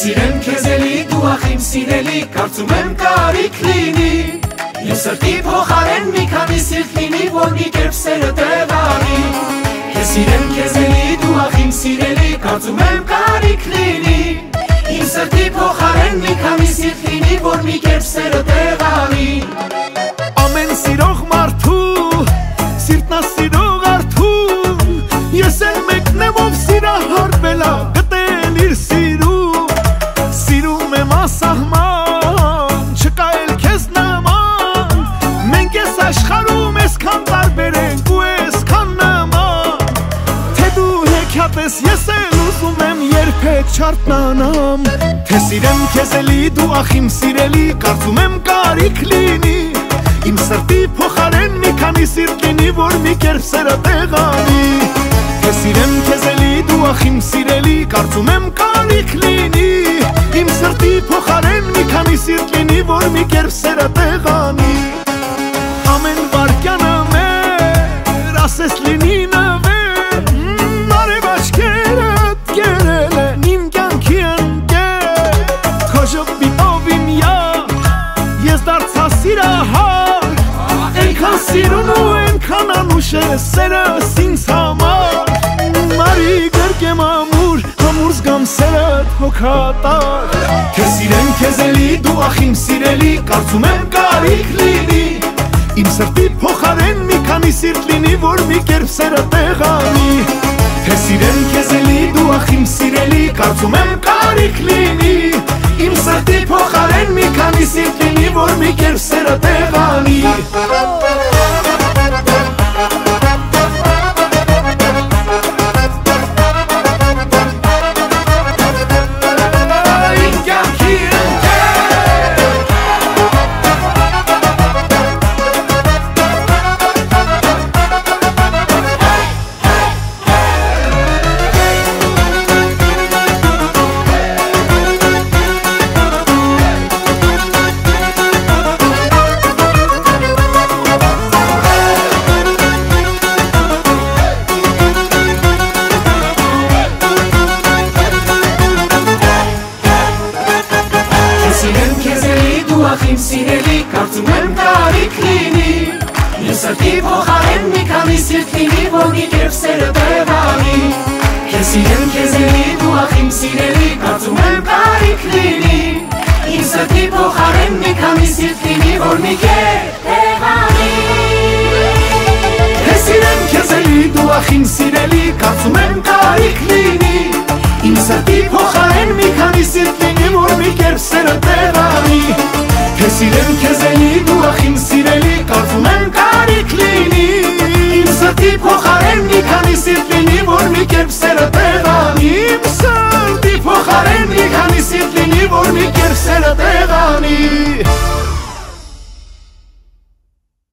Կսիրեմ քեզ էլի դու ախիմ սիրելի, կարծում եմ կարիք լինի Իմ սրտի փոխարեն մի քանի սիրտ լինի, որ մի կերպ սերը տեղանի Կսիրեմ քեզ էլի դու ախիմ սիրելի, կարծում եմ կարիք լինի Իմ սրտի փոխարեն մի քանի սիրտ լինի, որ մի կերպ սերը տեղանի Ամեն սիրող մարդու սիրտնա սիրող արդու Ես էլ մեկն եմ ով սիրահարվել ա գտել իր սիրում Սիրում եմ ասահման չկա էլ քեզ նման Մենք ես աշխարհում այսքան տարբեր ենք ու այսքան նման Թե դու հեքիաթ ես ես էլ ուզում եմ երբեք չարթնանամ Թե սիրեմ քեզ էլի դու ախիմ սիրելի կարծում եմ կարիք լինի Իմ սրտի փոխարեն մի քանի սիրտ լինի, որ մի կերպ սերը տեղանի Թե սիրեմ քեզ էլի դու ախիմ սիրելի, կարծում եմ կարիք լինի Իմ սրտի փոխարեն մի քանի սիրտ լինի, որ մի կերպ սերը տեղանի Ամեն վարկյանը մեր ասես լինի նվեր Արև աչքերդ կերել են իմ կյանքի ընկեր Քո ժպիտով իմ ես դարձա սիրահար Այնքան սիրուն ու այնքան անուշ է սերս ինձ համար Մարի գրկեմ ամուր, ամուր զգամ սերդ հոգատար Թե սիրեմ քեզ էլի դու ախիմ սիրելի, կարծում եմ կարիք լինի Իմ սրտի փոխարեն մի քանի սիրտ լինի, որ մի կերպ սերը տեղանի Թե սիրեմ քեզ էլի դու ախիմ սիրելի, կարծում եմ կարիք լինի Իմ սրտի փոխարեն մի քանի սիրտ լինի, որ մի կերպ սերը տեղանի Ախիմ սիրելի, կարծում եմ կարիք լինի Իմ սրտի փոխարեն մի քանի սիրտ լինի, որ մի կերպ սերը տեղանի Քեզ սիրեմ քեզ էլի, դու ախիմ սիրելի, կարծում եմ կարիք լինի Իմ սրտի փոխարեն մի քանի սիրտ լինի, որ մի կերպ տեղանի Քեզ սիրեմ քեզ էլի, դու ախիմ սիրելի, կարծում եմ կարիք լինի Իմ սրտի փոխարեն մի քանի սիրտ լինի, որ մի կերպ սերը տեղանի Քեզ սիրեմ քեզ էլի դու ախիմ սիրելի, կարծում եմ կարիք լինի Իմ սրտի փոխարեն մի քանի սիրտ լինի, որ մի կերպ սերը տեղանի Իմ սրտի փոխարեն մի քանի սիրտ լինի, որ մի կերպ սերը տեղանի